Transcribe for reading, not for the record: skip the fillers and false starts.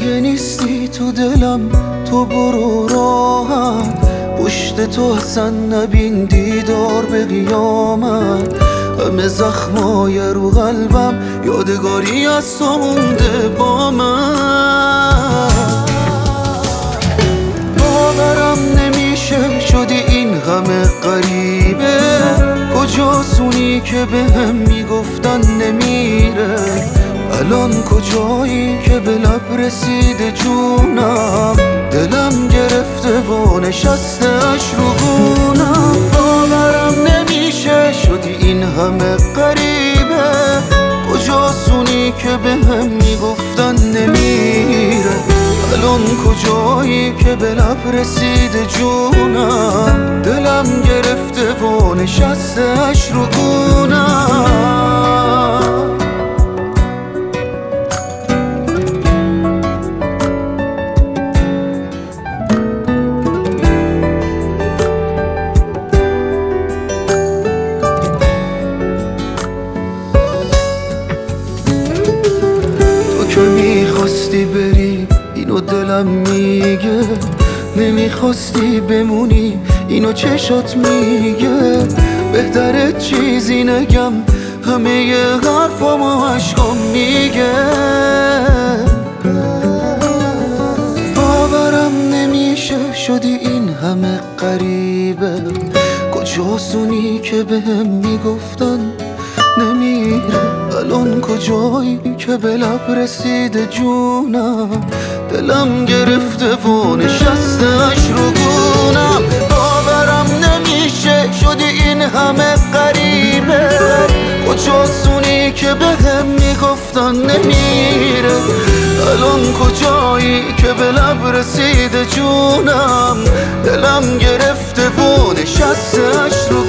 دیگه نیستی تو دلم، تو برو راحت، پشت تو اصلا نبین دیدار به قیامت. همه زخمای رو قلبم یادگاری از تو مونده با من. باورم نمیشه شدی این همه غریبه، کجاست اونی که بهم میگفتن نمیره؟ الان کجایی که به لب رسیده جونم؟ دلم گرفته و نشسته اش رو گونم. باورم نمیشه شدی این همه غریبه، کجاست اونی که بهم میگفتن نمیره؟ الان کجایی که به لب رسیده جونم؟ دلم گرفته و نشسته اش رو گونم. که میخواستی بری اینو دلم میگه، نمیخواستی بمونی اینو چشات میگه. بهتره چیزی نگم، همه حرفامو عشقام میگه. باورم نمیشه شدی این همه غریبه، کجاست اونی که بهم میگفتن نمیره؟ الان کجایی که به لب رسیده جونم؟ دلم گرفته و نشسته اش رو گونم. باورم نمیشه شدی این همه غریبه، کجاست اونی که بهم میگفتن نمیره؟ الان کجایی که به لب رسیده جونم؟ دلم گرفته و نشسته اش رو